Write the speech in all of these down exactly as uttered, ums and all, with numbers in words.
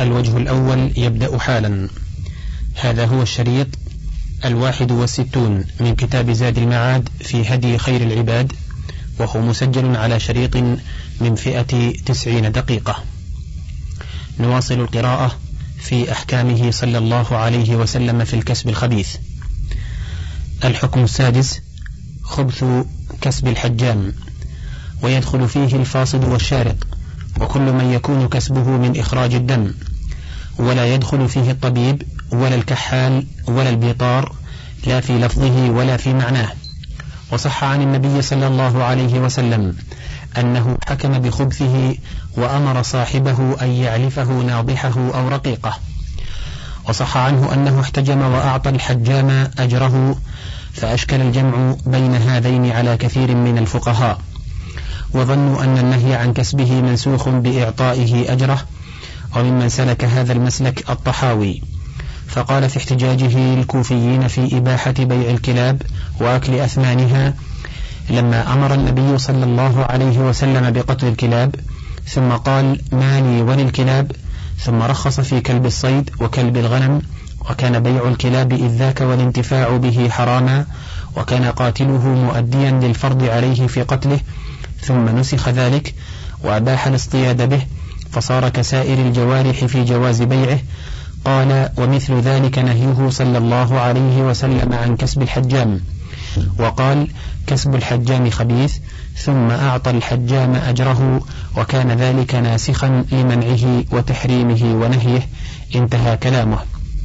الوجه الأول يبدأ حالا. هذا هو الشريط الواحد والستون من كتاب زاد المعاد في هدي خير العباد، وهو مسجل على شريط من فئة تسعين دقيقة. نواصل القراءة في أحكامه صلى الله عليه وسلم في الكسب الخبيث. الحكم السادس: خبث كسب الحجام، ويدخل فيه الفاصد والشارق وكل من يكون كسبه من إخراج الدم، ولا يدخل فيه الطبيب ولا الكحال ولا البيطار، لا في لفظه ولا في معناه. وصح عن النبي صلى الله عليه وسلم أنه حكم بخبثه وأمر صاحبه أن يعلفه ناضحه أو رقيقه. وصح عنه أنه احتجم وأعطى الحجام أجره، فأشكل الجمع بين هذين على كثير من الفقهاء، وظنوا أن النهي عن كسبه منسوخ بإعطائه أجره. وممن سلك هذا المسلك الطحاوي، فقال في احتجاجه الكوفيين في إباحة بيع الكلاب وأكل أثمانها: لما أمر النبي صلى الله عليه وسلم بقتل الكلاب ثم قال: ما لي وللكلاب، ثم رخص في كلب الصيد وكلب الغنم، وكان بيع الكلاب إذ ذاك والانتفاع به حراما، وكان قاتله مؤديا للفرض عليه في قتله، ثم نسخ ذلك وأباح الاصطياد به، فصار كسائر الجوارح في جواز بيعه. قال: ومثل ذلك نهيه صلى الله عليه وسلم عن كسب الحجام. وقال: كسب الحجام خبيث، ثم أعطى الحجام أجره، وكان ذلك ناسخا لمنعه وتحريمه ونهيه. انتهى كلامه.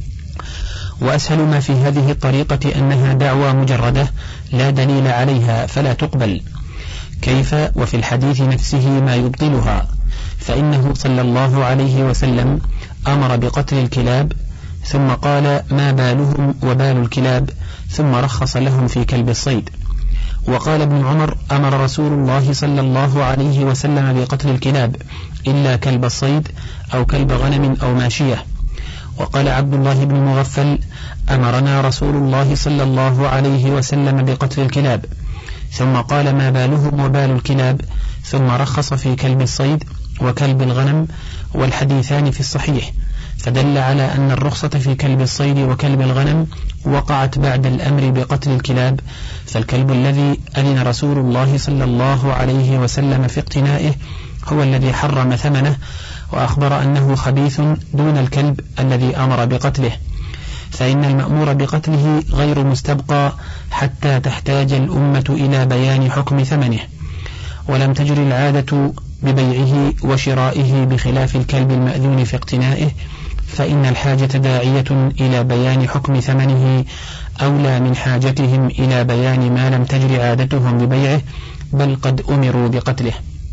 وأسهل ما في هذه الطريقة أنها دعوى مجردة لا دليل عليها فلا تقبل. كيف وفي الحديث نفسه ما يبطلها؟ فإنه صلى الله عليه وسلم أمر بقتل الكلاب، ثم قال: ما بالهم وبال الكلاب، ثم رخص لهم في كلب الصيد. وقال ابن عمر: أمر رسول الله صلى الله عليه وسلم بقتل الكلاب إلا كلب الصيد أو كلب غنم أو ماشية. وقال عبد الله بن مغفل: أمرنا رسول الله صلى الله عليه وسلم بقتل الكلاب، ثم قال: ما بالهم وبال الكلاب، ثم رخص في كلب الصيد وكلب الغنم، والحديثان في الصحيح، فدل على أن الرخصة في كلب الصيد وكلب الغنم وقعت بعد الأمر بقتل الكلاب. فالكلب الذي أذن رسول الله صلى الله عليه وسلم في اقتنائه هو الذي حرم ثمنه، وأخبر أنه خبيث دون الكلب الذي أمر بقتله، فإن المأمور بقتله غير مستبقى حتى تحتاج الأمة إلى بيان حكم ثمنه. ولم تجر العادة ببيعه وشرائه بخلاف الكلب المأذون في اقتنائه، فإن الحاجة داعية إلى بيان حكم ثمنه أولى من حاجتهم إلى بيان ما لم تجر عادتهم ببيعه، بل قد أمروا بقتله.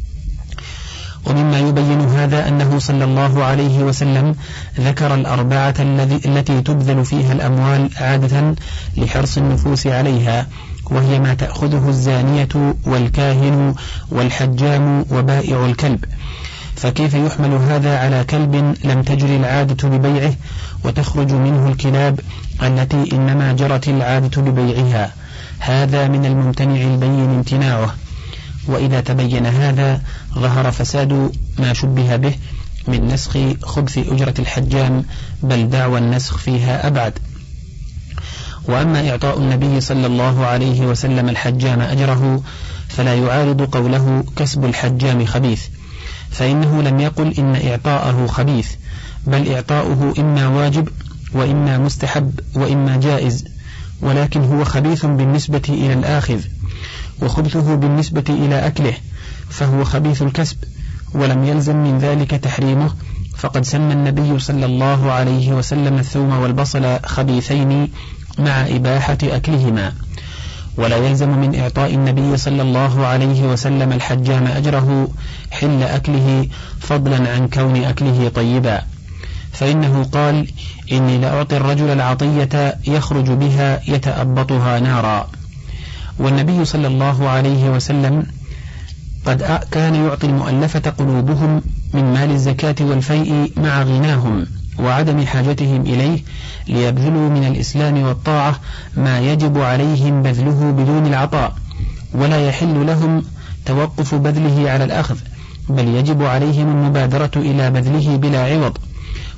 ومما يبين هذا أنه صلى الله عليه وسلم ذكر الأربعة التي تبذل فيها الأموال عادة لحرص النفوس عليها، وهي ما تأخذه الزانية والكاهن والحجام وبائع الكلب. فكيف يحمل هذا على كلب لم تجر العادة ببيعه وتخرج منه الكلاب التي إنما جرت العادة ببيعها؟ هذا من الممتنع البين امتناعه. وإذا تبين هذا ظهر فساد ما شبه به من نسخ خبث أجرة الحجام، بل دعوى النسخ فيها أبعد. وأما إعطاء النبي صلى الله عليه وسلم الحجام أجره فلا يعارض قوله كسب الحجام خبيث، فإنه لم يقل إن إعطاءه خبيث، بل إعطاؤه إما واجب وإما مستحب وإما جائز، ولكن هو خبيث بالنسبة إلى الآخذ، وخبثه بالنسبة إلى أكله فهو خبيث الكسب، ولم يلزم من ذلك تحريمه، فقد سمى النبي صلى الله عليه وسلم الثوم والبصل خبيثين مع إباحة أكلهما. ولا يلزم من إعطاء النبي صلى الله عليه وسلم الحجام أجره حل أكله، فضلا عن كون أكله طيبا، فإنه قال: إني لأعطي الرجل العطية يخرج بها يتأبطها نارا. والنبي صلى الله عليه وسلم قد كان يعطي المؤلفة قلوبهم من مال الزكاة والفيء مع غناهم وعدم حاجتهم إليه، ليبذلوا من الإسلام والطاعة ما يجب عليهم بذله بدون العطاء، ولا يحل لهم توقف بذله على الأخذ، بل يجب عليهم المبادرة إلى بذله بلا عوض.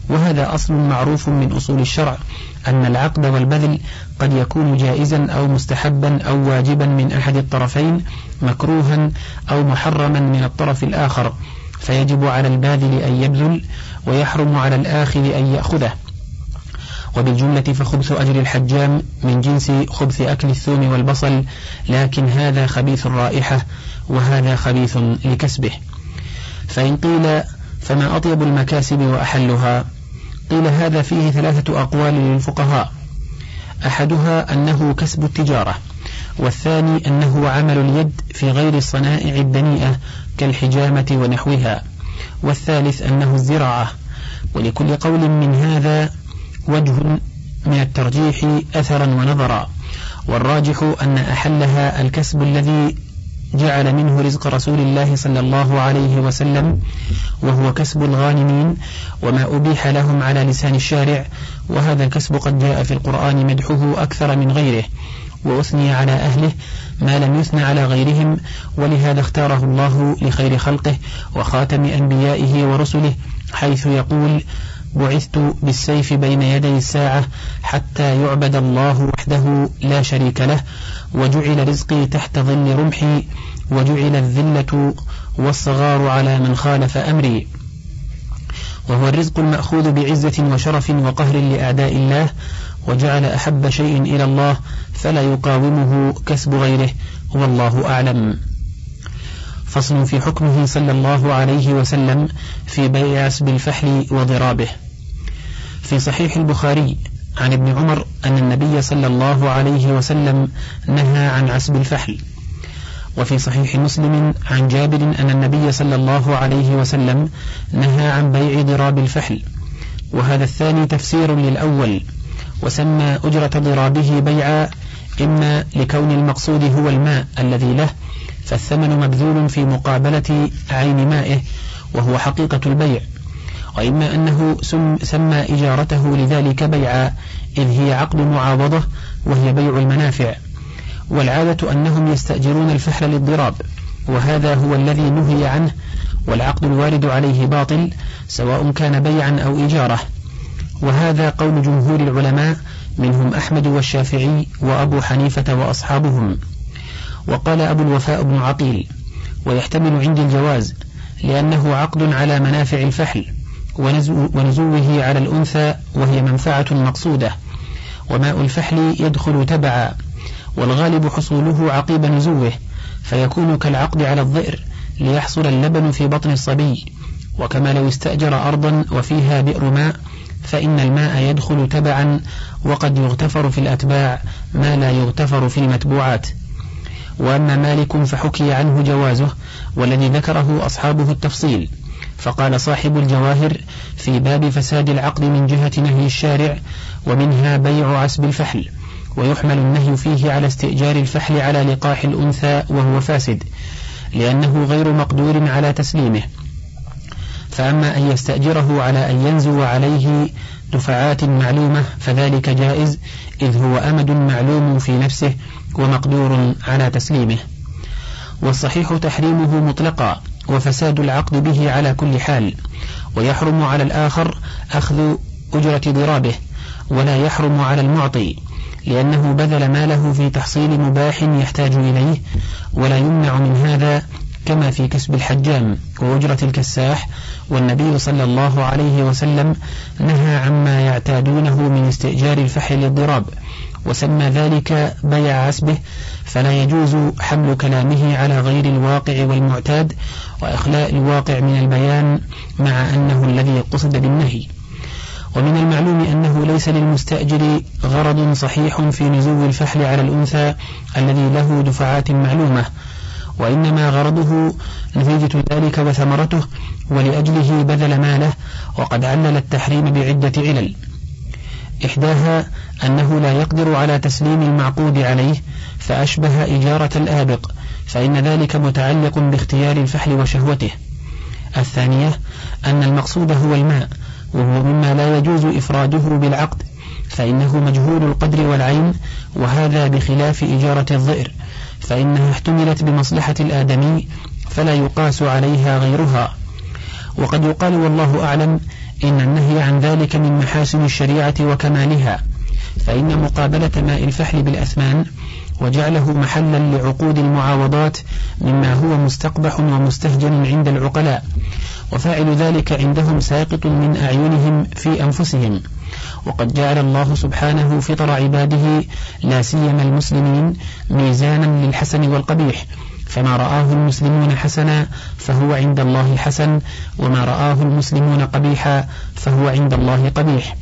وهذا أصل معروف من أصول الشرع، أن العقد والبذل قد يكون جائزا أو مستحبا أو واجبا من أحد الطرفين، مكروها أو محرما من الطرف الآخر، فيجب على الباذل أن يبذل ويحرم على الآخذ أن يأخذه. وبالجملة فخبث أجر الحجام من جنس خبث أكل الثوم والبصل، لكن هذا خبيث الرائحة وهذا خبيث لكسبه. فإن قيل فما أطيب المكاسب وأحلها؟ قيل هذا فيه ثلاثة أقوال للفقهاء، أحدها أنه كسب التجارة، والثاني أنه عمل اليد في غير الصنائع الدنيئة كالحجامة ونحوها، والثالث أنه الزراعة. ولكل قول من هذا وجه من الترجيح أثرا ونظرا، والراجح أن أحلها الكسب الذي جعل منه رزق رسول الله صلى الله عليه وسلم، وهو كسب الغانمين وما أبيح لهم على لسان الشارع، وهذا الكسب قد جاء في القرآن مدحه أكثر من غيره، وأثني على أهله ما لم يثن على غيرهم، ولهذا اختاره الله لخير خلقه وخاتم أنبيائه ورسله، حيث يقول: بعثت بالسيف بين يدي الساعة حتى يعبد الله وحده لا شريك له، وجعل رزقي تحت ظل رمحي، وجعل الذلة والصغار على من خالف أمري. وهو الرزق المأخوذ بعزة وشرف وقهر لأعداء الله، وجعل أحب شيء إلى الله فلا يقاومه كسب غيره، والله أعلم. فصل في حكمه صلى الله عليه وسلم في بيع عسب الفحل وضرابه. في صحيح البخاري عن ابن عمر أن النبي صلى الله عليه وسلم نهى عن عسب الفحل. وفي صحيح مسلم عن جابر أن النبي صلى الله عليه وسلم نهى عن بيع ضراب الفحل، وهذا الثاني تفسير للأول، وسمى أجرة ضرابه بيعا، إما لكون المقصود هو الماء الذي له فالثمن مبذول في مقابلة عين مائه وهو حقيقة البيع، وإما أنه سمى إجارته لذلك بيعا، إذ هي عقد معاوضة وهي بيع المنافع. والعادة أنهم يستأجرون الفحل للضراب، وهذا هو الذي نهي عنه، والعقد الوارد عليه باطل سواء كان بيعا أو إجارة. وهذا قول جمهور العلماء منهم أحمد والشافعي وأبو حنيفة وأصحابهم. وقال أبو الوفاء بن عقيل: ويحتمل عندي الجواز، لأنه عقد على منافع الفحل ونزوه على الأنثى، وهي منفعة مقصودة، وماء الفحل يدخل تبعا، والغالب حصوله عقيب نزوه، فيكون كالعقد على الظئر ليحصل اللبن في بطن الصبي. وكما لو استأجر أرضا وفيها بئر ماء، فإن الماء يدخل تبعا، وقد يغتفر في الأتباع ما لا يغتفر في المتبوعات. وأما مالك فحكي عنه جوازه، والذي ذكره أصحابه التفصيل. فقال صاحب الجواهر في باب فساد العقد من جهة نهي الشارع: ومنها بيع عسب الفحل، ويحمل النهي فيه على استئجار الفحل على لقاح الأنثى وهو فاسد، لأنه غير مقدور على تسليمه. فأما أن يستأجره على أن ينزو عليه دفعات معلومة فذلك جائز، إذ هو أمد معلوم في نفسه ومقدور على تسليمه. والصحيح تحريمه مطلقا، وفساد العقد به على كل حال، ويحرم على الآخر أخذ أجرة ضرابه، ولا يحرم على المعطي، لأنه بذل ماله في تحصيل مباح يحتاج إليه، ولا يمنع من هذا، كما في كسب الحجام وأجرة الكساح. والنبي صلى الله عليه وسلم نهى عما يعتادونه من استئجار الفحل للضراب، وسمى ذلك بيع عسبه، فلا يجوز حمل كلامه على غير الواقع والمعتاد، وإخلاء الواقع من البيان، مع أنه الذي قصد بالنهي. ومن المعلوم أنه ليس للمستأجر غرض صحيح في نزو الفحل على الأنثى الذي له دفعات معلومة، وإنما غرضه نتيجة ذلك وثمرته، ولأجله بذل ماله. وقد علل التحريم بعدة علل، إحداها أنه لا يقدر على تسليم المعقود عليه، فأشبه إجارة الآبق، فإن ذلك متعلق باختيار الفحل وشهوته. الثانية أن المقصود هو الماء، وهو مما لا يجوز إفراده بالعقد، فإنه مجهول القدر والعين، وهذا بخلاف إجارة الظئر، فإنها احتملت بمصلحة الآدمي فلا يقاس عليها غيرها. وقد يقال والله أعلم إن النهي عن ذلك من محاسن الشريعة وكمالها، فإن مقابلة ماء الفحل بالأثمان وجعله محلا لعقود المعاوضات مما هو مستقبح ومستهجن عند العقلاء، وفاعل ذلك عندهم ساقط من أعينهم في أنفسهم. وقد جعل الله سبحانه فطر عباده لا سيما المسلمين ميزانا للحسن والقبيح، فما رآه المسلمون حسنا فهو عند الله حسن، وما رآه المسلمون قبيحا فهو عند الله قبيح.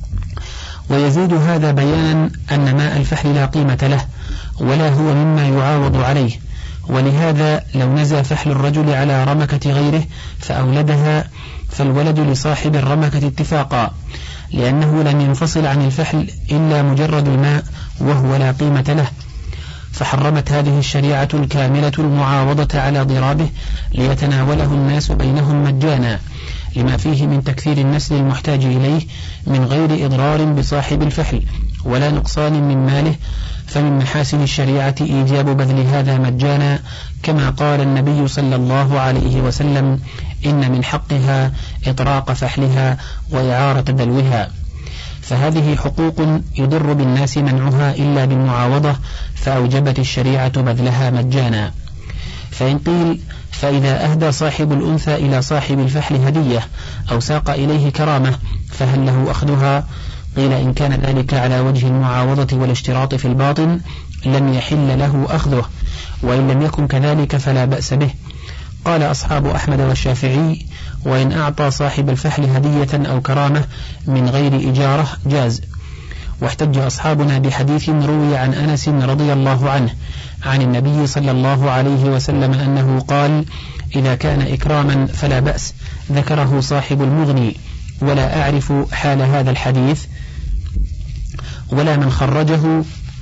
ويزيد هذا بيانا أن ماء الفحل لا قيمة له ولا هو مما يعاوض عليه، ولهذا لو نزى فحل الرجل على رمكة غيره فأولدها فالولد لصاحب الرمكة اتفاقا، لأنه لم ينفصل عن الفحل إلا مجرد الماء وهو لا قيمة له. فحرمت هذه الشريعة الكاملة المعاوضة على ضرابه ليتناوله الناس بينهم مجانا، لما فيه من تكثير النسل المحتاج إليه من غير إضرار بصاحب الفحل ولا نقصان من ماله. فمن محاسن الشريعة إيجاب بذل هذا مجانا، كما قال النبي صلى الله عليه وسلم: إن من حقها إطراق فحلها وإعارة دلوها. فهذه حقوق يضر بالناس منعها إلا بالمعاوضة، فأوجبت الشريعة بذلها مجانا. فإن قيل: فإذا أهدى صاحب الأنثى إلى صاحب الفحل هدية أو ساق إليه كرامة فهل له أخذها؟ قيل: إن كان ذلك على وجه المعاوضة والاشتراط في الباطن لم يحل له أخذه، وإن لم يكن كذلك فلا بأس به. قال أصحاب أحمد والشافعي: وإن أعطى صاحب الفحل هدية أو كرامة من غير إجارة جاز. واحتج أصحابنا بحديث روي عن أنس رضي الله عنه عن النبي صلى الله عليه وسلم أنه قال: إذا كان إكراما فلا بأس. ذكره صاحب المغني، ولا أعرف حال هذا الحديث ولا من خرجه،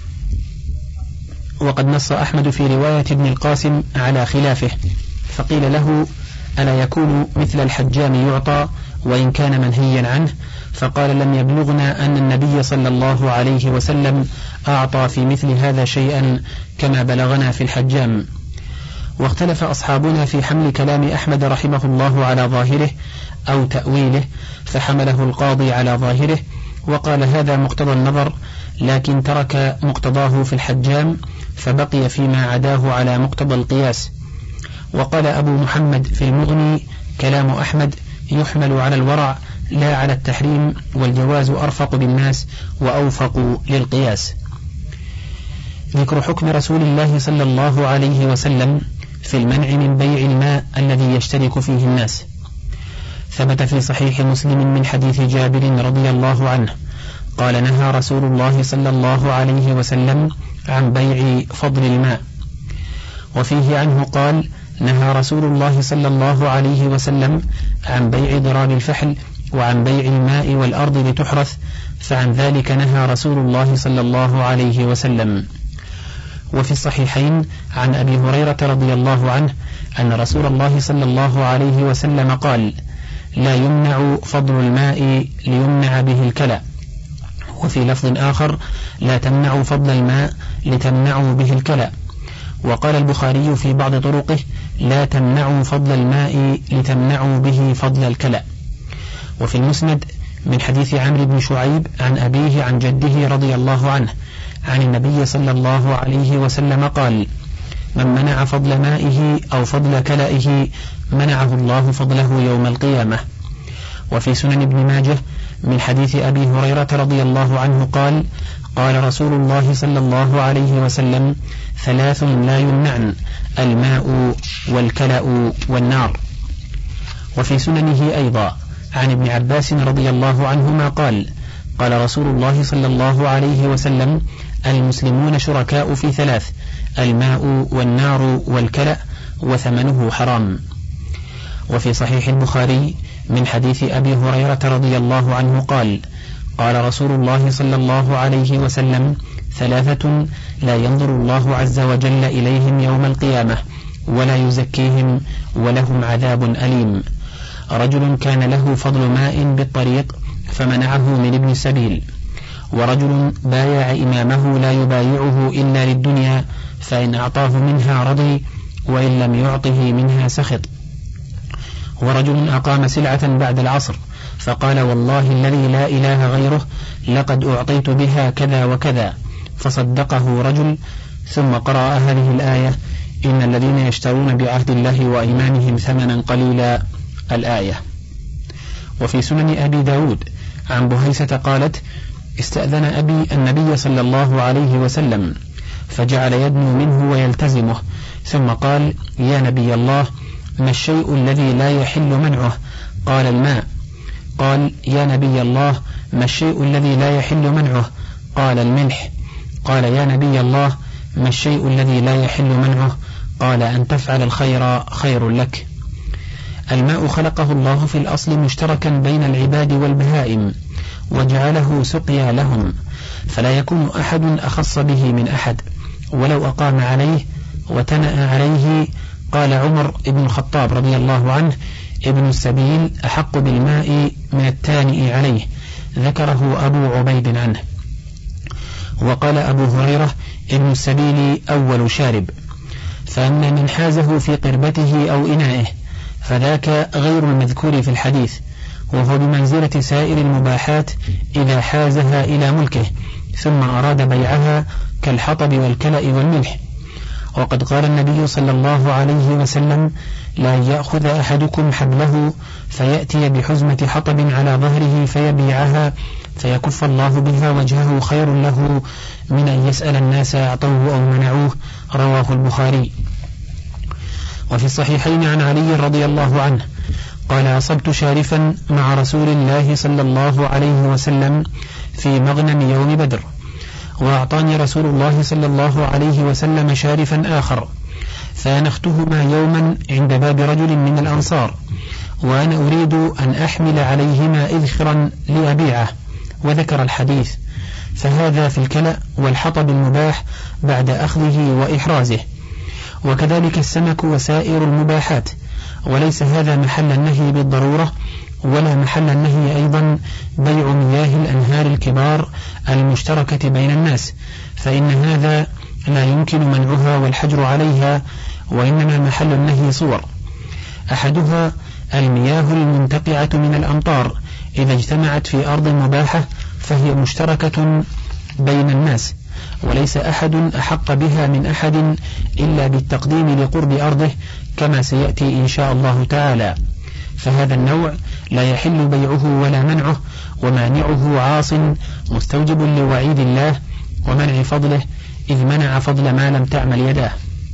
وقد نص أحمد في رواية ابن القاسم على خلافه. فقيل له: ألا يكون مثل الحجام يعطى وإن كان منهيا عنه؟ فقال: لم يبلغنا أن النبي صلى الله عليه وسلم أعطى في مثل هذا شيئا كما بلغنا في الحجام. واختلف أصحابنا في حمل كلام أحمد رحمه الله على ظاهره أو تأويله، فحمله القاضي على ظاهره وقال: هذا مقتضى النظر، لكن ترك مقتضاه في الحجام فبقي فيما عداه على مقتضى القياس. وقال أبو محمد في المغني: كلام أحمد يحمل على الورع لا على التحريم، والجواز أرفق بالناس وأوفق للقياس. ذكر حكم رسول الله صلى الله عليه وسلم في المنع من بيع الماء الذي يشترك فيه الناس. ثبت في صحيح مسلم من حديث جابر رضي الله عنه قال: نهى رسول الله صلى الله عليه وسلم عن بيع فضل الماء. وفيه عنه قال: نهى رسول الله صلى الله عليه وسلم عن بيع ضراب الفحل وعن بيع الماء والأرض لتحرث، فعن ذلك نهى رسول الله صلى الله عليه وسلم. وفي الصحيحين عن أبي هريرة رضي الله عنه أن رسول الله صلى الله عليه وسلم قال: لا يمنع فضل الماء ليمنع به الكلى. وفي لفظ آخر: لا تمنعوا فضل الماء لتمنعوا به الكلى. وقال البخاري في بعض طرقه: لا تمنعوا فضل الماء لتمنعوا به فضل الكلى. وفي المسند من حديث عمرو بن شعيب عن أبيه عن جده رضي الله عنه عن النبي صلى الله عليه وسلم قال: من منع فضل مائه أو فضل كلائه منعه الله فضله يوم القيامة. وفي سنن ابن ماجه من حديث أبي هريرة رضي الله عنه قال: قال رسول الله صلى الله عليه وسلم: ثلاث لا يمنعن: الماء والكلأ والنار. وفي سننه أيضا عن ابن عباس رضي الله عنهما قال: قال رسول الله صلى الله عليه وسلم: المسلمون شركاء في ثلاث: الماء والنار والكلأ، وثمنه حرام. وفي صحيح البخاري من حديث أبي هريرة رضي الله عنه قال: قال رسول الله صلى الله عليه وسلم: ثلاثة لا ينظر الله عز وجل إليهم يوم القيامة ولا يزكيهم ولهم عذاب أليم: رجل كان له فضل ماء بالطريق فمنعه من ابن السبيل، ورجل بايع إمامه لا يبايعه إلا للدنيا فإن أعطاه منها رضي وإن لم يعطه منها سخط، ورجل أقام سلعة بعد العصر فقال والله الذي لا إله غيره لقد أعطيت بها كذا وكذا، فصدقه رجل، ثم قرأ هذه الآية إن الذين يشترون بعهد الله وأيمانهم ثمنا قليلا الآية. وفي سنن أبي داود عن بهيسة قالت استأذن أبي النبي صلى الله عليه وسلم فجعل يدنو منه ويلتزمه، ثم قال يا نبي الله ما الشيء الذي لا يحل منعه؟ قال الماء. قال يا نبي الله ما الشيء الذي لا يحل منعه؟ قال الملح. قال يا نبي الله ما الشيء الذي لا يحل منعه؟ قال أن تفعل الخير خير لك. الماء خلقه الله في الأصل مشتركا بين العباد والبهائم، وجعله سقيا لهم، فلا يكون أحد أخص به من أحد، ولو أقام عليه وتنأ عليه. قال عمر بن الخطاب رضي الله عنه ابن السبيل أحق بالماء من التانئ عليه، ذكره أبو عبيد عنه. وقال أبو هريرة ابن السبيل أول شارب. فأما من حازه في قربته أو إنائه فذاك غير المذكور في الحديث، وهو بمنزلة سائر المباحات إذا حازها إلى ملكه ثم أراد بيعها كالحطب والكلأ والملح. وقد قال النبي صلى الله عليه وسلم لا يأخذ أحدكم حبله فيأتي بحزمة حطب على ظهره فيبيعها فيكف الله بها وجهه خير له من أن يسأل الناس أعطوه أو منعوه، رواه البخاري. وفي الصحيحين عن علي رضي الله عنه قال أصبت شارفا مع رسول الله صلى الله عليه وسلم في مغنم يوم بدر، وأعطاني رسول الله صلى الله عليه وسلم شارفا آخر، فأنختهما يوما عند باب رجل من الأنصار، وأنا أريد أن أحمل عليهما إذخرا لأبيعه، وذكر الحديث. فهذا في الكلأ والحطب المباح بعد أخذه وإحرازه، وكذلك السمك وسائر المباحات، وليس هذا محل النهي بالضرورة، ولا محل النهي أيضا بيع مياه الأنهار الكبار المشتركة بين الناس، فإن هذا لا يمكن منعها والحجر عليها، وإنما محل النهي صور. أحدها المياه المنتقعة من الأمطار إذا اجتمعت في أرض مباحة فهي مشتركة بين الناس، وليس أحد أحق بها من أحد إلا بالتقديم لقرب أرضه كما سيأتي إن شاء الله تعالى. فهذا النوع لا يحل بيعه ولا منعه، ومانعه عاص مستوجب لوعيد الله ومنع فضله، إذ منع فضل ما لم تعمل يداه.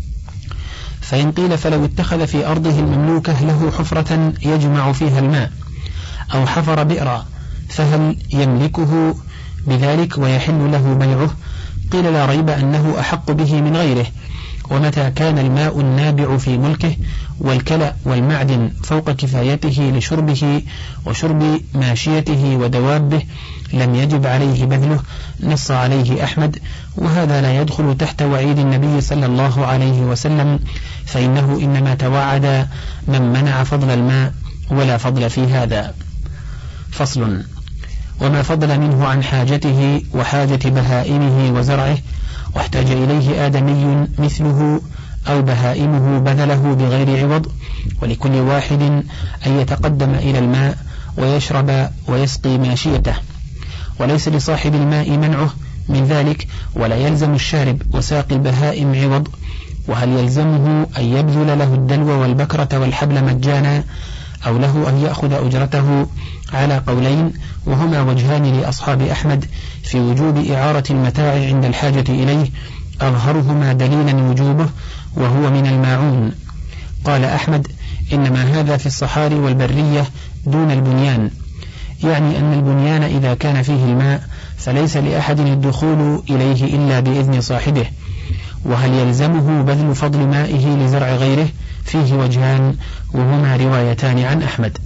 فإن قيل فلو اتخذ في أرضه المملوكة له حفرة يجمع فيها الماء أو حفر بئرا فهل يملكه بذلك ويحل له بيعه؟ قيل لا ريب أنه أحق به من غيره، ومتى كان الماء النابع في ملكه والكلأ والمعدن فوق كفايته لشربه وشرب ماشيته ودوابه لم يجب عليه بذله، نص عليه أحمد، وهذا لا يدخل تحت وعيد النبي صلى الله عليه وسلم، فإنه إنما توعد من منع فضل الماء ولا فضل في هذا. فصل. وما فضل منه عن حاجته وحاجة بهائمه وزرعه واحتاج إليه آدمي مثله أو بهائمه بذله بغير عوض، ولكل واحد أن يتقدم إلى الماء ويشرب ويسقي ماشيته، وليس لصاحب الماء منعه من ذلك، ولا يلزم الشارب وساقي البهائم عوض. وهل يلزمه أن يبذل له الدلو والبكرة والحبل مجانا، أو له أن يأخذ أجرته؟ على قولين، وهما وجهان لأصحاب أحمد في وجوب إعارة المتاع عند الحاجة إليه، أظهرهما دليلا وجوبه وهو من الماعون. قال أحمد إنما هذا في الصحاري والبرية دون البنيان، يعني أن البنيان إذا كان فيه الماء فليس لأحد الدخول إليه إلا بإذن صاحبه. وهل يلزمه بذل فضل مائه لزرع غيره؟ فيه وجهان وهما روايتان عن أحمد.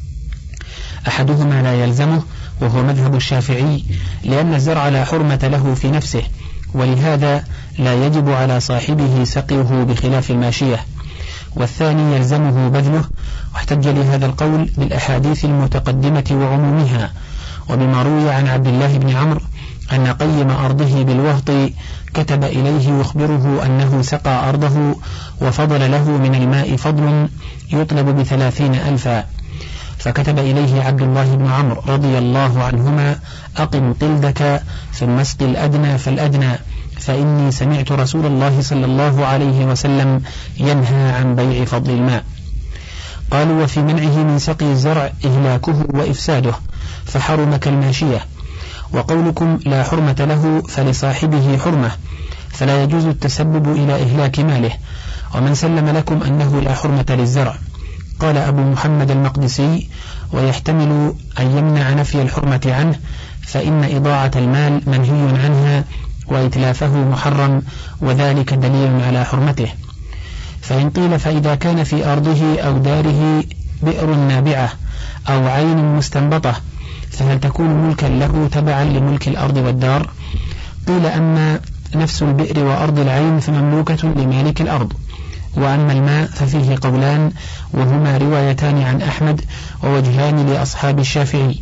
أحدهما لا يلزمه وهو مذهب الشافعي، لأن الزرع لا حرمة له في نفسه، ولهذا لا يجب على صاحبه سقيه بخلاف الماشية. والثاني يلزمه بذله، واحتج لهذا القول بالأحاديث المتقدمة وعمومها، وبما روي عن عبد الله بن عمرو أن قيم أرضه بالوهط كتب إليه يخبره أنه سقى أرضه وفضل له من الماء فضل يطلب بثلاثين ألفا، فكتب إليه عبد الله بن عمرو رضي الله عنهما: أقم قلدك ثم اسق الأدنى فالأدنى، فإني سمعت رسول الله صلى الله عليه وسلم ينهى عن بيع فضل الماء. قالوا: وفي منعه من سقي الزرع إهلاكه وإفساده، فحرم كالماشية. وقولكم لا حرمة له فلصاحبه حرمة، فلا يجوز التسبب إلى إهلاك ماله. ومن سلم لكم أنه لا حرمة للزرع. قال أبو محمد المقدسي: ويحتمل أن يمنع نفي الحرمة عنه، فإن إضاعة المال منهي عنها وإتلافه محرم، وذلك دليل على حرمته. فإن قيل: فإذا كان في أرضه أو داره بئر نابعة أو عين مستنبطة، فهل تكون ملكا له تبعا لملك الأرض والدار؟ قيل: أما نفس البئر وأرض العين فمملوكة لمالك الأرض، وأما الماء ففيه قولان، وهما روايتان عن أحمد ووجهان لأصحاب الشافعي.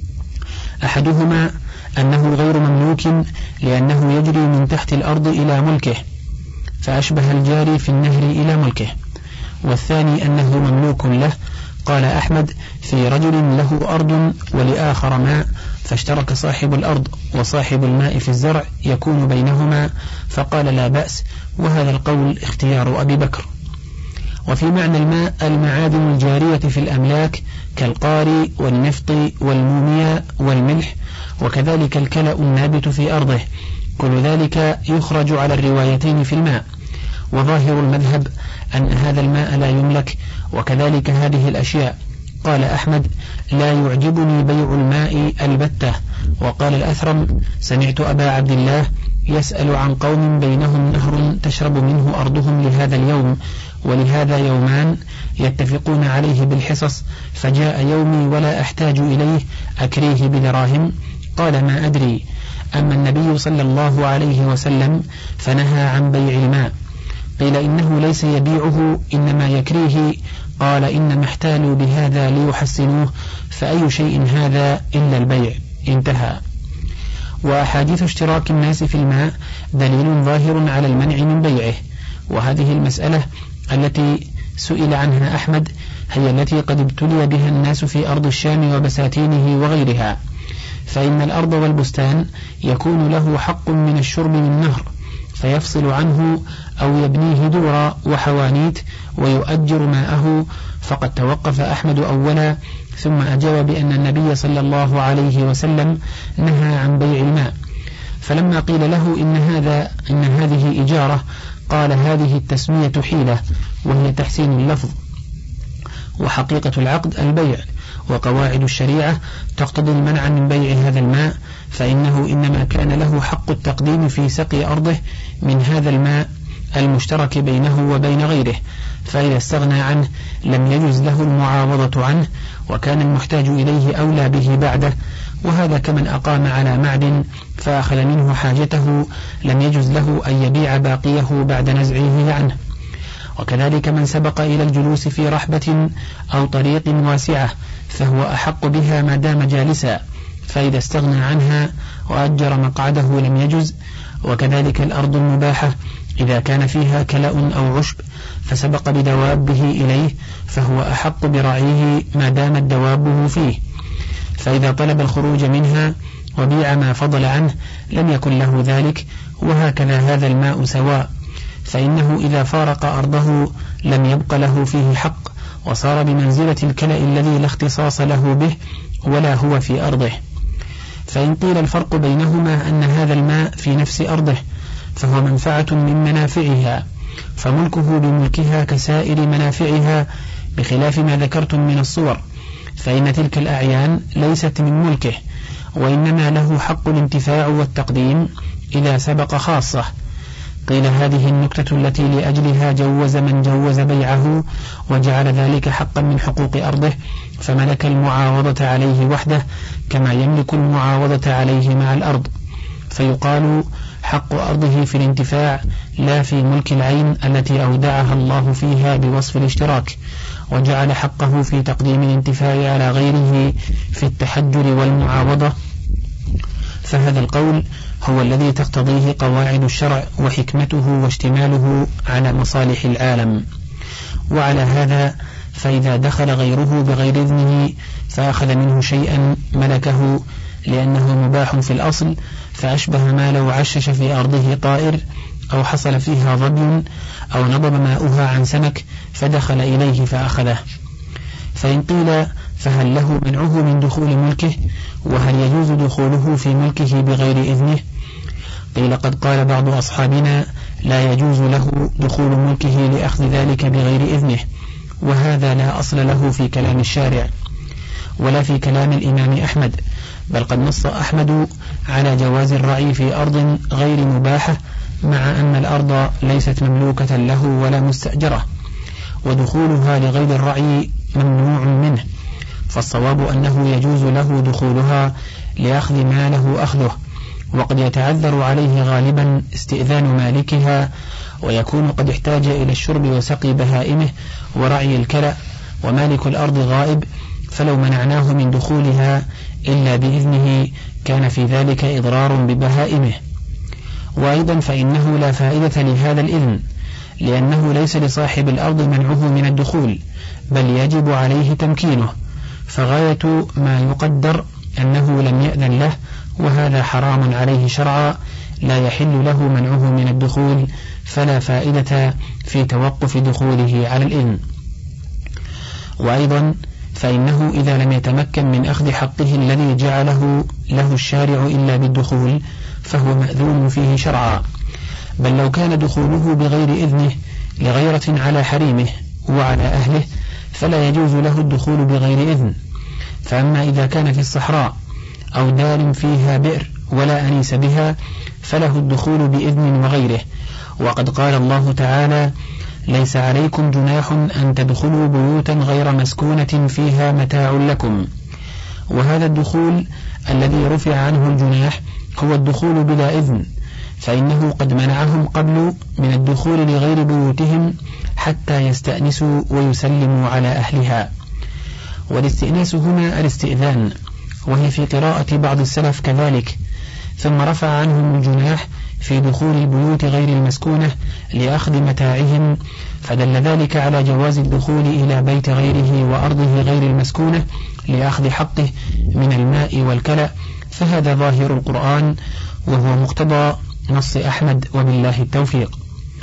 أحدهما أنه غير مملوك لأنه يجري من تحت الأرض إلى ملكه، فأشبه الجاري في النهر إلى ملكه. والثاني أنه مملوك له. قال أحمد: في رجل له أرض ولآخر ماء، فاشترك صاحب الأرض وصاحب الماء في الزرع يكون بينهما، فقال: لا بأس. وهذا القول اختيار أبي بكر. وفي معنى الماء المعادن الجارية في الأملاك كالقاري والنفط والمومياء والملح، وكذلك الكلأ النابت في أرضه، كل ذلك يخرج على الروايتين في الماء. وظاهر المذهب أن هذا الماء لا يملك، وكذلك هذه الأشياء. قال أحمد: لا يعجبني بيع الماء البتة. وقال الأثرم: سمعت أبا عبد الله يسأل عن قوم بينهم نهر تشرب منه أرضهم لهذا اليوم ولهذا يومان، يتفقون عليه بالحصص، فجاء يومي ولا أحتاج إليه أكريه بدراهم. قال: ما أدري. أما النبي صلى الله عليه وسلم فنهى عن بيع الماء. قيل: إنه ليس يبيعه إنما يكريه. قال: إنما احتالوا بهذا ليحسنوه، فأي شيء هذا إلا البيع. انتهى. وأحاديث اشتراك الناس في الماء دليل ظاهر على المنع من بيعه. وهذه المسألة التي سئل عنها أحمد هي التي قد ابتلي بها الناس في أرض الشام وبساتينه وغيرها. فإن الأرض والبستان يكون له حق من الشرب من نهر، فيفصل عنه أو يبنيه دورا وحوانيت ويؤجر ماءه. فقد توقف أحمد أولا، ثم أجاب بأن النبي صلى الله عليه وسلم نهى عن بيع الماء. فلما قيل له إن هذا إن هذه إجارة، قال: هذه التسمية حيلة، وهي تحسين اللفظ، وحقيقة العقد البيع. وقواعد الشريعة تقتضي المنع من بيع هذا الماء، فإنه إنما كان له حق التقديم في سقي أرضه من هذا الماء المشترك بينه وبين غيره، فإذا استغنى عنه لم يجز له المعاوضة عنه، وكان المحتاج إليه أولى به بعده. وهذا كمن أقام على معدن فأخذ منه حاجته، لم يجز له أن يبيع باقيه بعد نزعه عنه. وكذلك من سبق إلى الجلوس في رحبة أو طريق واسعة، فهو أحق بها ما دام جالسا، فإذا استغنى عنها وأجر مقعده لم يجز. وكذلك الأرض المباحة إذا كان فيها كلأ أو عشب فسبق بدوابه إليه، فهو أحق برعيه ما دامت دوابه فيه. فإذا طلب الخروج منها وبيع ما فضل عنه لم يكن له ذلك. وهكذا هذا الماء سواء، فإنه إذا فارق أرضه لم يبق له فيه حق، وصار بمنزلة الكلأ الذي لا اختصاص له به ولا هو في أرضه. فإن قيل الفرق بينهما أن هذا الماء في نفس أرضه فهو منفعة من منافعها، فملكه بملكها كسائر منافعها، بخلاف ما ذكرتم من الصور، فإن تلك الأعيان ليست من ملكه، وإنما له حق الانتفاع والتقديم إذا سبق خاصة. قيل هذه النكتة التي لأجلها جوز من جوز بيعه وجعل ذلك حقا من حقوق أرضه، فملك المعاوضة عليه وحده كما يملك المعاوضة عليه مع الأرض. فيقال حق أرضه في الانتفاع لا في ملك العين التي أودعها الله فيها بوصف الاشتراك، وجعل حقه في تقديم الانتفاع على غيره في التحجر والمعاوضة. فهذا القول هو الذي تقتضيه قواعد الشرع وحكمته واشتماله على مصالح العالم. وعلى هذا فإذا دخل غيره بغير إذنه فأخذ منه شيئا ملكه لأنه مباح في الأصل، فأشبه ما لو عشش في أرضه طائر أو حصل فيها ظبي أو نضب ماؤها عن سمك فدخل إليه فأخذه. فإن قيل فهل له منعه من دخول ملكه، وهل يجوز دخوله في ملكه بغير إذنه؟ قيل قد قال بعض أصحابنا لا يجوز له دخول ملكه لأخذ ذلك بغير إذنه، وهذا لا أصل له في كلام الشارع ولا في كلام الإمام أحمد، بل قد نص أحمد على جواز الرعي في أرض غير مباحة مع أن الأرض ليست مملوكة له ولا مستأجرة، ودخولها لغير الرعي ممنوع منه، فالصواب أنه يجوز له دخولها لأخذ ما له أخذه، وقد يتعذر عليه غالبا استئذان مالكها، ويكون قد احتاج إلى الشرب وسقي بهائمه ورعي الكلأ، ومالك الأرض غائب، فلو منعناه من دخولها إلا بإذنه كان في ذلك إضرار ببهائمه. وأيضا فإنه لا فائدة لهذا الإذن، لأنه ليس لصاحب الأرض منعه من الدخول، بل يجب عليه تمكينه، فغاية ما يقدر أنه لم يأذن له، وهذا حرام عليه شرعا، لا يحل له منعه من الدخول، فلا فائدة في توقف دخوله على الإذن. وأيضا فإنه إذا لم يتمكن من أخذ حقه الذي جعله له الشارع إلا بالدخول فهو مأذون فيه شرعا، بل لو كان دخوله بغير إذنه لغيرة على حريمه وعلى أهله فلا يجوز له الدخول بغير إذن. فأما إذا كان في الصحراء أو دار فيها بئر ولا أنيس بها فله الدخول بإذن وغيره، وقد قال الله تعالى ليس عليكم جناح أن تدخلوا بيوتا غير مسكونة فيها متاع لكم. وهذا الدخول الذي رفع عنه الجناح هو الدخول بلا إذن، فإنه قد منعهم قبل من الدخول لغير بيوتهم حتى يستأنسوا ويسلموا على أهلها. والاستئناس هنا الاستئذان، وهي في قراءة بعض السلف كذلك، ثم رفع عنهم الجناح في دخول البيوت غير المسكونة لأخذ متاعهم، فدل ذلك على جواز الدخول إلى بيت غيره وأرضه غير المسكونة لأخذ حقه من الماء والكلأ، فهذا ظاهر القرآن وهو مقتضى نص أحمد، وبالله التوفيق.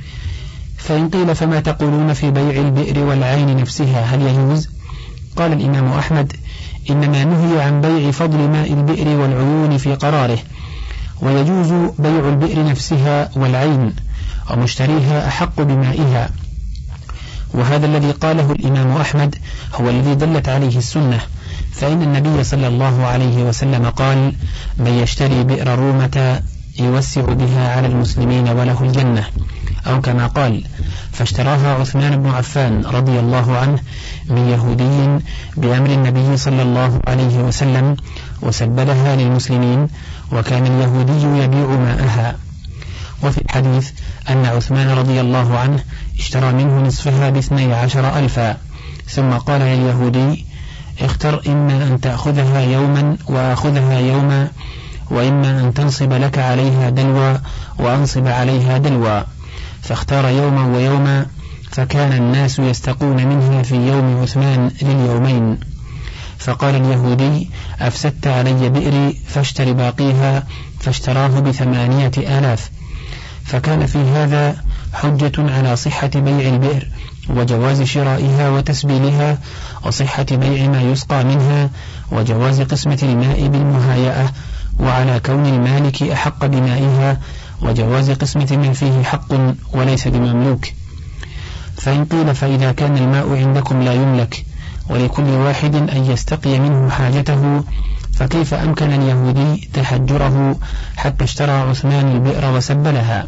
فإن قيل فما تقولون في بيع البئر والعين نفسها، هل يجوز؟ قال الإمام أحمد إنما نهي عن بيع فضل ماء البئر والعيون في قراره، ويجوز بيع البئر نفسها والعين، ومشتريها أحق بمائها. وهذا الذي قاله الإمام أحمد هو الذي دلت عليه السنة، فإن النبي صلى الله عليه وسلم قال من يشتري بئر رومة يوسع بها على المسلمين وله الجنة، أو كما قال فاشتراها عثمان بن عفان رضي الله عنه من يهودي بأمر النبي صلى الله عليه وسلم وسبلها للمسلمين، وكان اليهودي يبيع ماءها. وفي الحديث أن عثمان رضي الله عنه اشترى منه نصفها باثني عشر ألفا، ثم قال لليهودي اختر إما أن تأخذها يوما وأخذها يوما، وإما أن تنصب لك عليها دلوى وأنصب عليها دلوى، فاختار يوما ويوما، فكان الناس يستقون منها في يوم عثمان لليومين. فقال اليهودي أفسدت علي بئري فاشتري باقيها، فاشتراه بثمانية آلاف. فكان في هذا حجة على صحة بيع البئر وجواز شرائها وتسبيلها، وصحة بيع ما يسقى منها، وجواز قسمة الماء بالمهايئة، وعلى كون المالك أحق بمائها، وجواز قسمة من فيه حق وليس بمملوك. فإن قيل فإذا كان الماء عندكم لا يملك ولكل واحد أن يستقي منه حاجته، فكيف أمكن اليهودي تحجره حتى اشترى عثمان البئر وسبلها؟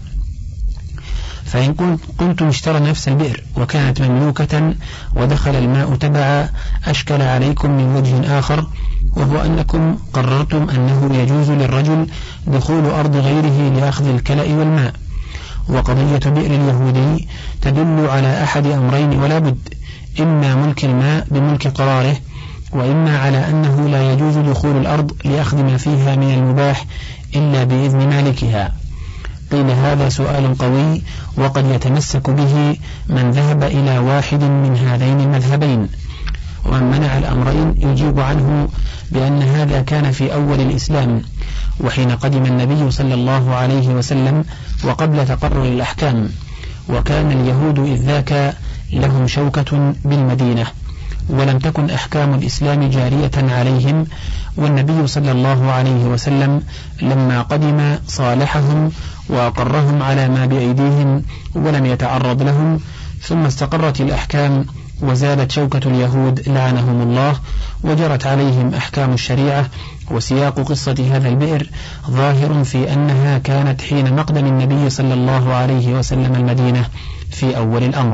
فإن كنتم اشترى نفس البئر وكانت مملوكة ودخل الماء تبعا أشكل عليكم من وجه آخر، وهو أنكم قررتم أنه يجوز للرجل دخول أرض غيره لأخذ الكلأ والماء. وقضية بئر اليهودي تدل على أحد أمرين ولا بد، إما ملك الماء بملك قراره، وإما على أنه لا يجوز دخول الأرض لأخذ ما فيها من المباح إلا بإذن مالكها. قيل هذا سؤال قوي وقد يتمسك به من ذهب إلى واحد من هذين المذهبين، ومن منع الأمرين يجيب عنه بأن هذا كان في أول الإسلام وحين قدم النبي صلى الله عليه وسلم وقبل تقرر الأحكام، وكان اليهود إذ ذاك لهم شوكة بالمدينة ولم تكن أحكام الإسلام جارية عليهم، والنبي صلى الله عليه وسلم لما قدم صالحهم وأقرهم على ما بأيديهم ولم يتعرض لهم، ثم استقرت الأحكام وزالت شوكة اليهود لعنهم الله وجرت عليهم أحكام الشريعة. وسياق قصة هذا البئر ظاهر في أنها كانت حين مقدم النبي صلى الله عليه وسلم المدينة في أول الأمر.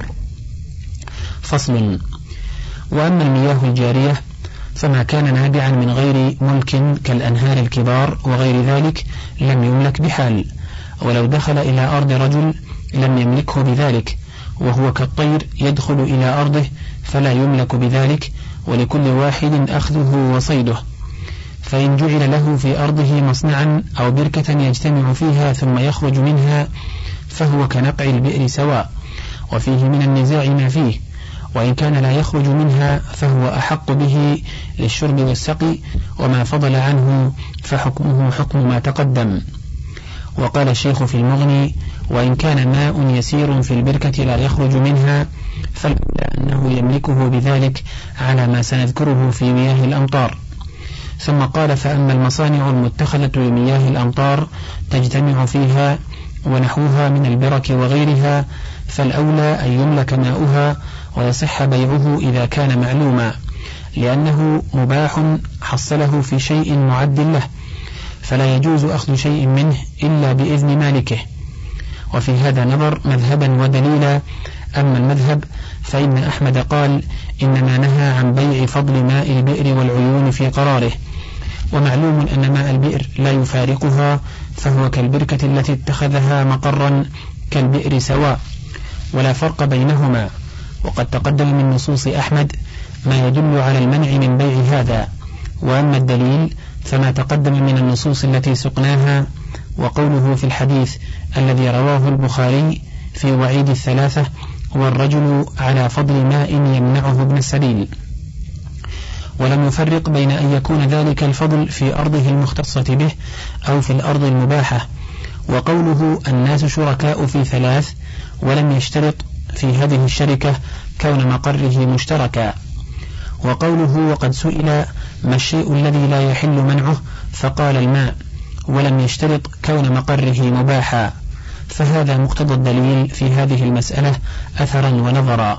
فصل. وأما المياه الجارية فما كان نابعا من غير ملك كالأنهار الكبار وغير ذلك لم يملك بحال، ولو دخل إلى أرض رجل لم يملكه بذلك، وهو كالطير يدخل إلى أرضه فلا يملك بذلك، ولكل واحد أخذه وصيده. فإن جعل له في أرضه مصنعا أو بركة يجتمع فيها ثم يخرج منها فهو كنقع البئر سواء، وفيه من النزاع ما فيه، وإن كان لا يخرج منها فهو أحق به للشرب والسقي، وما فضل عنه فحكمه حكم ما تقدم. وقال الشيخ في المغني: وإن كان ماء يسير في البركة لا يخرج منها فالأولى أنه يملكه بذلك على ما سنذكره في مياه الأمطار. ثم قال: فأما المصانع المتخذة لمياه الأمطار تجتمع فيها ونحوها من البرك وغيرها فالأولى أن يملك ماؤها ويصح بيعه إذا كان معلوما، لأنه مباح حصله في شيء معد له، فلا يجوز أخذ شيء منه إلا بإذن مالكه. وفي هذا نظر مذهبا ودليلا. أما المذهب فإن أحمد قال: إنما نهى عن بيع فضل ماء البئر والعيون في قراره، ومعلوم أن ماء البئر لا يفارقها، فهو كالبركة التي اتخذها مقرا كالبئر سواء، ولا فرق بينهما. وقد تقدم من نصوص أحمد ما يدل على المنع من بيع هذا. وأما الدليل فما تقدم من النصوص التي سقناها، وقوله في الحديث الذي رواه البخاري في وعيد الثلاثة: والرجل على فضل ماء يمنعه ابن السبيل. ولم يفرق بين أن يكون ذلك الفضل في أرضه المختصة به أو في الأرض المباحة. وقوله: الناس شركاء في ثلاث، ولم يشترط في هذه الشركة كون مقره مشتركا. وقوله: وقد سئل ما الشيء الذي لا يحل منعه، فقال: الماء، ولم يشترط كون مقره مباحا، فهذا مقتضى الدليل في هذه المسألة أثرا ونظرا.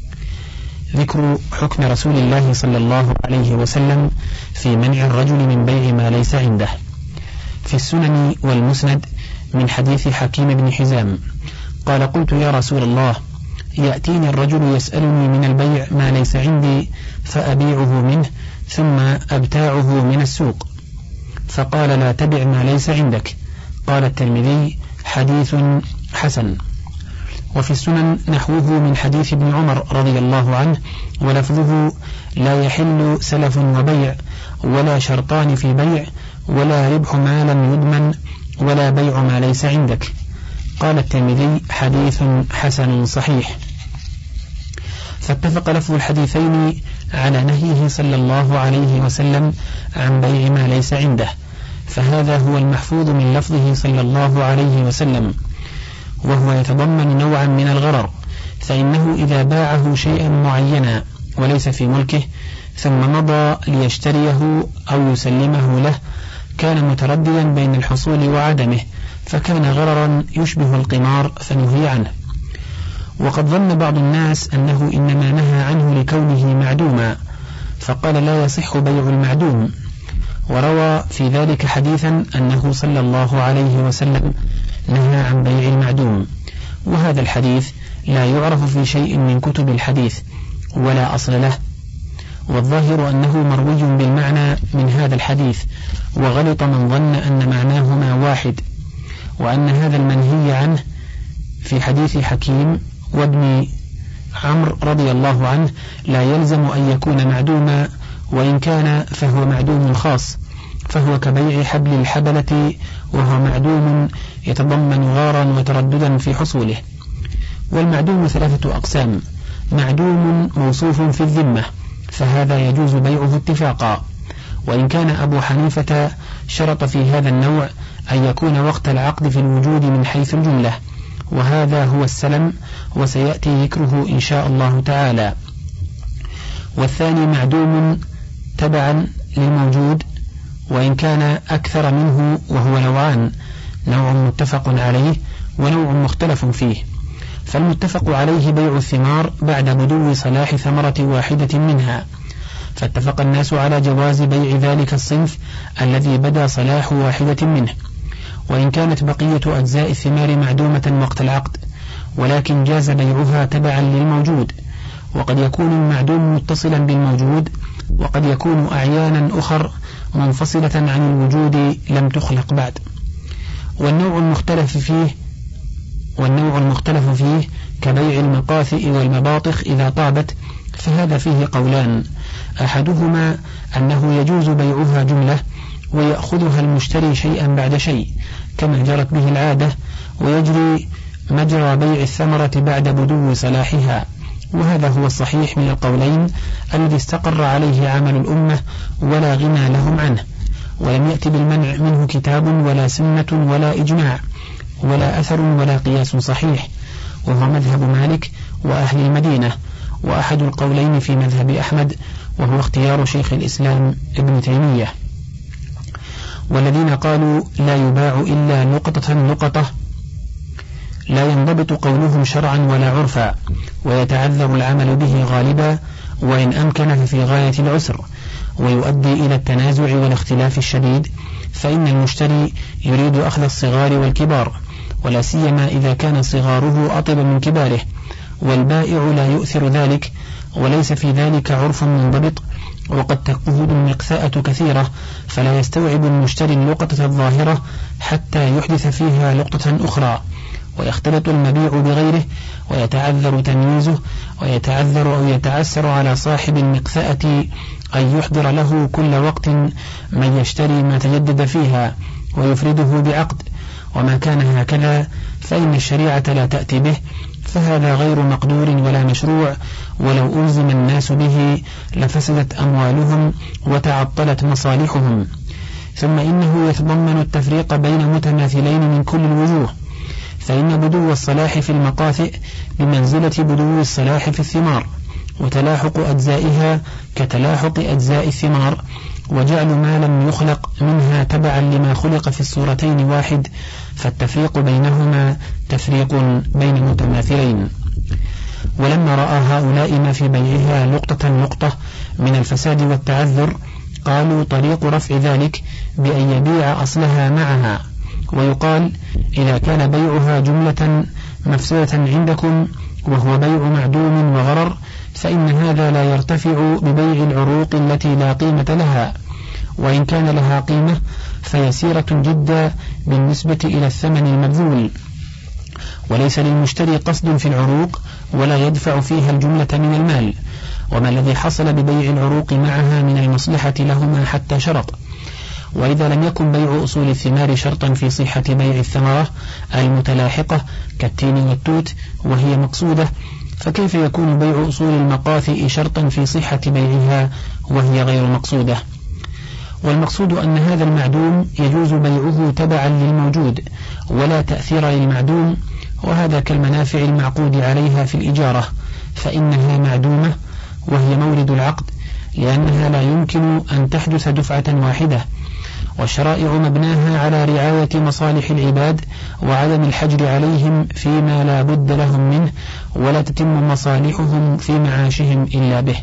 ذكر حكم رسول الله صلى الله عليه وسلم في منع الرجل من بيع ما ليس عنده. في السنن والمسند من حديث حكيم بن حزام قال: قلت يا رسول الله، يأتيني الرجل يسألني من البيع ما ليس عندي فأبيعه منه ثم أبتاعه من السوق، فقال: لا تبع ما ليس عندك. قال الترمذي: حديث حسن. وفي السنن نحوه من حديث ابن عمر رضي الله عنه، ولفظه: لا يحل سلف وبيع، ولا شرطان في بيع، ولا ربح ما لم يضمن، ولا بيع ما ليس عندك. قال الترمذي: حديث حسن صحيح. فاتفق لفظ الحديثين على نهيه صلى الله عليه وسلم عن بيع ما ليس عنده، فهذا هو المحفوظ من لفظه صلى الله عليه وسلم، وهو يتضمن نوعا من الغرر، فإنه إذا باعه شيئا معينا وليس في ملكه ثم مضى ليشتريه أو يسلمه له كان مترددا بين الحصول وعدمه، فكان غررا يشبه القمار فنهي عنه. وقد ظن بعض الناس أنه إنما نهى عنه لكونه معدوما، فقال: لا يصح بيع المعدوم، وروى في ذلك حديثا أنه صلى الله عليه وسلم نهى عن بيع المعدوم، وهذا الحديث لا يعرف في شيء من كتب الحديث ولا أصل له، والظاهر أنه مروي بالمعنى من هذا الحديث، وغلط من ظن أن معناهما واحد، وأن هذا المنهي عنه في حديث حكيم وابن عمرو رضي الله عنه لا يلزم أن يكون معدوما، وإن كان فهو معدوم خاص، فهو كبيع حبل الحبلة، وهو معدوم يتضمن غارا وترددا في حصوله. والمعدوم ثلاثة أقسام: معدوم موصوف في الذمة، فهذا يجوز بيعه اتفاقا، وإن كان أبو حنيفة شرط في هذا النوع أن يكون وقت العقد في الوجود من حيث الجملة، وهذا هو السلم، وسيأتي ذكره إن شاء الله تعالى. والثاني معدوم تبعا للموجود، وإن كان أكثر منه، وهو نوعان: نوع متفق عليه ونوع مختلف فيه. فالمتفق عليه بيع الثمار بعد بدو صلاح ثمرة واحدة منها، فاتفق الناس على جواز بيع ذلك الصنف الذي بدا صلاح واحدة منه، وإن كانت بقية أجزاء الثمار معدومة وقت العقد، ولكن جاز بيعها تبعا للموجود. وقد يكون المعدوم متصلا بالموجود، وقد يكون أعيانا أخر منفصلة عن الوجود لم تخلق بعد. والنوع المختلف فيه والنوع المختلف فيه كبيع المقاثئ والمباطخ إذا طابت، فهذا فيه قولان: أحدهما أنه يجوز بيعها جملة ويأخذها المشتري شيئا بعد شيء كما جرت به العادة، ويجري مجرى بيع الثمرة بعد بدو صلاحها، وهذا هو الصحيح من القولين الذي استقر عليه عمل الأمة ولا غنى لهم عنه، ولم يأتي بالمنع منه كتاب ولا سنة ولا إجماع ولا أثر ولا قياس صحيح، وهو مذهب مالك وأهل المدينة، وأحد القولين في مذهب أحمد، وهو اختيار شيخ الإسلام ابن تيمية. والذين قالوا لا يباع إلا نقطة نقطة لا ينضبط قولهم شرعا ولا عرفا، ويتعذر العمل به غالبا، وإن أمكن ففي غاية العسر، ويؤدي إلى التنازع والاختلاف الشديد، فإن المشتري يريد أخذ الصغار والكبار، ولا سيما إذا كان صغاره أطيب من كباره، والبائع لا يؤثر ذلك، وليس في ذلك عرف منضبط، وقد تكون المقثاءة كثيرة، فلا يستوعب المشتري اللقطة الظاهرة حتى يحدث فيها لقطة أخرى، ويختلط المبيع بغيره، ويتعذر تمييزه، ويتعذر أو يتعسر على صاحب المقثاءة أن يحضر له كل وقت من يشتري ما تجدد فيها ويفرده بعقد، وما كان هكذا فإن الشريعة لا تأتي به، فهذا غير مقدور ولا مشروع، ولو ألزم الناس به لفسدت أموالهم وتعطلت مصالحهم. ثم إنه يتضمن التفريق بين متماثلين من كل الوجوه، فإن بدو الصلاح في المقاثئ بمنزلة بدو الصلاح في الثمار، وتلاحق أجزائها كتلاحق أجزاء الثمار، وجعل ما لم يخلق منها تبعا لما خلق في الصورتين واحد، فالتفريق بينهما تفريق بين متماثلين. ولما رأى هؤلاء ما في بيعها نقطة نقطة من الفساد والتعذر، قالوا طريق رفع ذلك بأن يبيع أصلها معها، ويقال إذا كان بيعها جملة مفسدة عندكم وهو بيع معدوم وغرر، فإن هذا لا يرتفع ببيع العروق التي لا قيمة لها، وإن كان لها قيمة فيسيرة جدا بالنسبة إلى الثمن المبذول، وليس للمشتري قصد في العروق ولا يدفع فيها الجملة من المال، وما الذي حصل ببيع العروق معها من المصلحة لهما حتى شرط. وإذا لم يكن بيع أصول الثمار شرطا في صحة بيع الثمرة المتلاحقة كالتين والتوت وهي مقصودة، فكيف يكون بيع أصول المقاثئ شرطا في صحة بيعها وهي غير مقصودة؟ والمقصود أن هذا المعدوم يجوز بيعه تبعا للموجود ولا تأثير للمعدوم، وهذا كالمنافع المعقود عليها في الإجارة، فإنها معدومة وهي مورد العقد، لأنها لا يمكن أن تحدث دفعة واحدة، والشرائع مبناها على رعاية مصالح العباد وعدم الحجر عليهم فيما لا بد لهم منه، ولا تتم مصالحهم في معاشهم إلا به.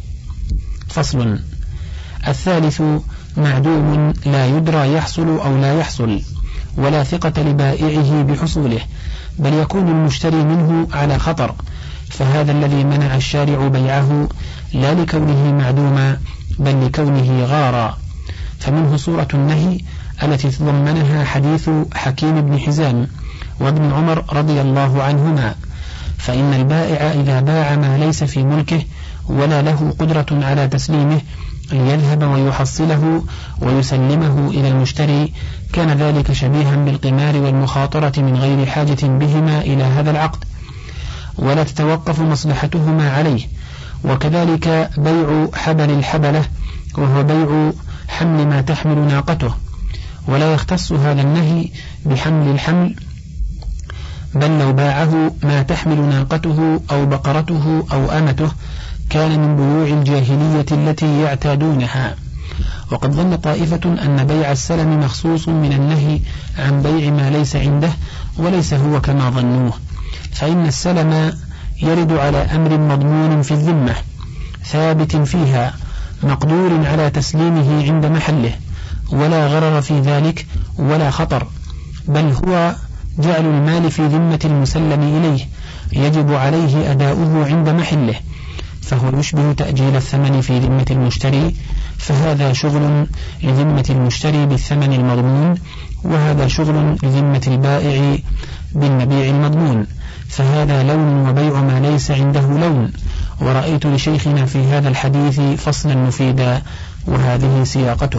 فصل. الثالث معدوم لا يدرى يحصل أو لا يحصل، ولا ثقة لبائعه بحصوله، بل يكون المشتري منه على خطر، فهذا الذي منع الشارع بيعه لا لكونه معدوما بل لكونه غارا. فمنه صورة النهي التي تضمنها حديث حكيم بن حزام وابن عمر رضي الله عنهما، فإن البائع إذا باع ما ليس في ملكه ولا له قدرة على تسليمه ليذهب ويحصله ويسلمه إلى المشتري، كان ذلك شبيها بالقمار والمخاطرة من غير حاجة بهما إلى هذا العقد، ولا تتوقف مصلحتهما عليه. وكذلك بيع حبل الحبلة، وهو بيع حمل ما تحمل ناقته، ولا يختص هذا النهي بحمل الحمل، بل لو باعه ما تحمل ناقته أو بقرته أو أمته كان من بيوع الجاهلية التي يعتادونها. وقد ظن طائفة أن بيع السلم مخصوص من النهي عن بيع ما ليس عنده، وليس هو كما ظنوه، فإن السلم يرد على أمر مضمون في الذمة ثابت فيها مقدور على تسليمه عند محله، ولا غرر في ذلك ولا خطر، بل هو جعل المال في ذمة المسلم إليه يجب عليه أداؤه عند محله، فهو يشبه تأجيل الثمن في ذمة المشتري، فهذا شغل لذمة المشتري بالثمن المضمون، وهذا شغل لذمة البائع بالمبيع المضمون، فهذا لون وبيع ما ليس عنده لون. ورأيت لشيخنا في هذا الحديث فصلا مفيدا، وهذه سياقته.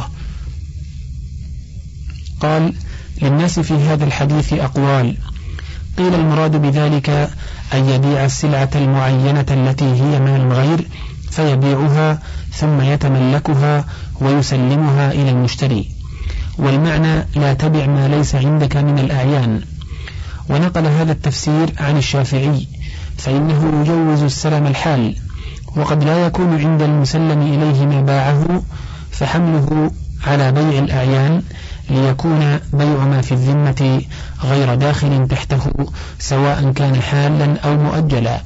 قال: للناس في هذا الحديث أقوال، قيل المراد بذلك أن يبيع السلعة المعينة التي هي مال الغير فيبيعها ثم يتملكها ويسلمها إلى المشتري، والمعنى لا تبع ما ليس عندك من الأعيان. ونقل هذا التفسير عن الشافعي، فإنه يجوز السلم الحال، وقد لا يكون عند المسلم إليه ما باعه، فحمله على بيع الأعيان ليكون بيع ما في الذمة غير داخل تحته، سواء كان حالا أو مؤجلا.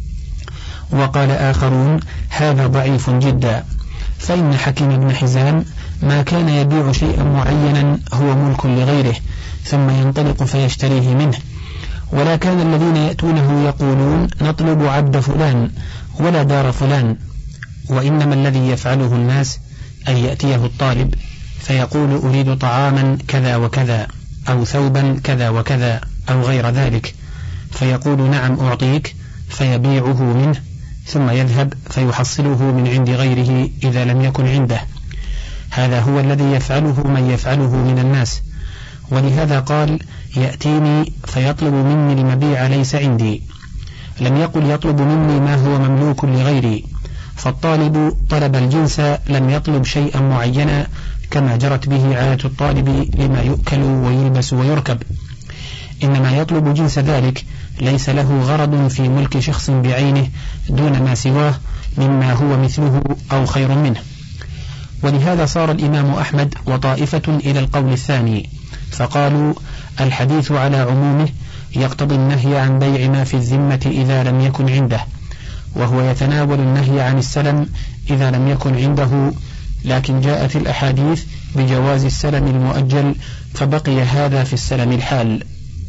وقال آخرون: هذا ضعيف جدا، فإن حكيم بن حزام ما كان يبيع شيئا معينا هو ملك لغيره ثم ينطلق فيشتريه منه، ولا كان الذين يأتونه يقولون نطلب عبد فلان ولا دار فلان، وإنما الذي يفعله الناس أن يأتيه الطالب فيقول أريد طعاما كذا وكذا، أو ثوبا كذا وكذا، أو غير ذلك، فيقول نعم أعطيك، فيبيعه منه، ثم يذهب فيحصله من عند غيره إذا لم يكن عنده. هذا هو الذي يفعله من يفعله من الناس. ولهذا قال: يأتيني فيطلب مني المبيع ليس عندي، لم يقل يطلب مني ما هو مملوك لغيري، فالطالب طلب الجنس لم يطلب شيئا معينا كما جرت به عادة الطالب لما يؤكل ويلبس ويركب، إنما يطلب جنس ذلك ليس له غرض في ملك شخص بعينه دون ما سواه مما هو مثله أو خير منه. ولهذا صار الإمام أحمد وطائفة إلى القول الثاني، فقالوا الحديث على عمومه يقتضي النهي عن بيع ما في الذمة إذا لم يكن عنده، وهو يتناول النهي عن السلم إذا لم يكن عنده، لكن جاءت الأحاديث بجواز السلم المؤجل، فبقي هذا في السلم الحال.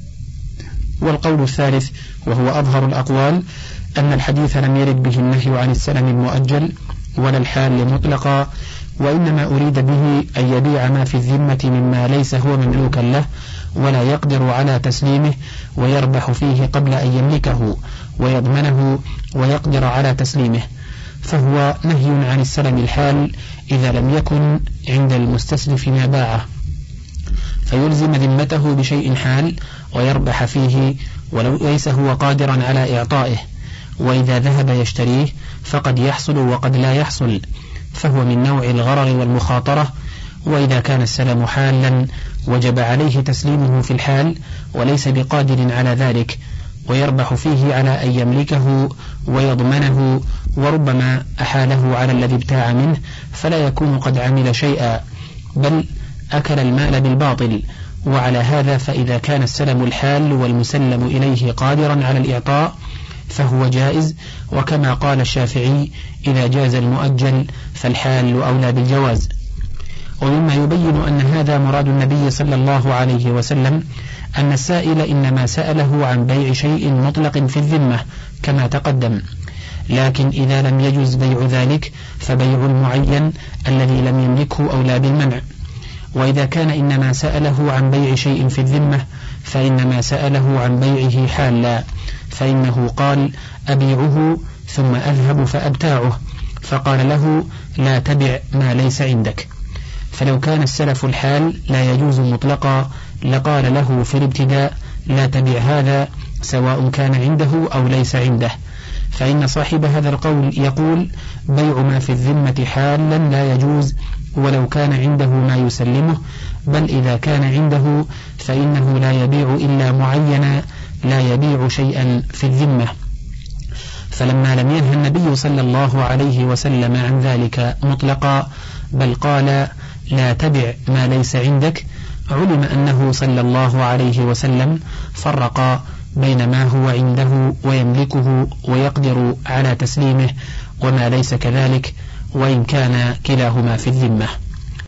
والقول الثالث وهو أظهر الأقوال أن الحديث لم يرد به النهي عن السلم المؤجل ولا الحال مطلقا، وإنما أريد به أن يبيع ما في الذمة مما ليس هو مملوكا له ولا يقدر على تسليمه، ويربح فيه قبل أن يملكه ويضمنه ويقدر على تسليمه، فهو نهي عن السلم الحال إذا لم يكن عند المستسلف ما باعه، فيلزم ذمته بشيء حال ويربح فيه ولو ليس هو قادرا على إعطائه، وإذا ذهب يشتريه فقد يحصل وقد لا يحصل، فهو من نوع الغرر والمخاطرة. وإذا كان السلم حالا وجب عليه تسليمه في الحال وليس بقادر على ذلك، ويربح فيه على أن يملكه ويضمنه، وربما أحاله على الذي ابتاع منه فلا يكون قد عمل شيئا بل أكل المال بالباطل. وعلى هذا فإذا كان السلم الحال والمسلم إليه قادرا على الإعطاء فهو جائز، وكما قال الشافعي إذا جاز المؤجل فالحال أولى بالجواز. ومما يبين أن هذا مراد النبي صلى الله عليه وسلم أن السائل إنما سأله عن بيع شيء مطلق في الذمة كما تقدم، لكن إذا لم يجوز بيع ذلك فبيع المعين الذي لم يملكه أولى بالمنع. وإذا كان إنما سأله عن بيع شيء في الذمة فإنما سأله عن بيعه حالا، فإنه قال أبيعه ثم أذهب فأبتاعه، فقال له لا تبع ما ليس عندك. فلو كان السلف الحال لا يجوز مطلقا لقال له في الابتداء لا تبع هذا سواء كان عنده أو ليس عنده، فإن صاحب هذا القول يقول بيع ما في الذمة حالا لا يجوز ولو كان عنده ما يسلمه، بل إذا كان عنده فإنه لا يبيع إلا معينا لا يبيع شيئا في الذمة. فلما لم ينهى النبي صلى الله عليه وسلم عن ذلك مطلقا بل قال لا تبع ما ليس عندك، علم أنه صلى الله عليه وسلم فرق بين ما هو عنده ويملكه ويقدر على تسليمه وما ليس كذلك وإن كان كلاهما في الذمة.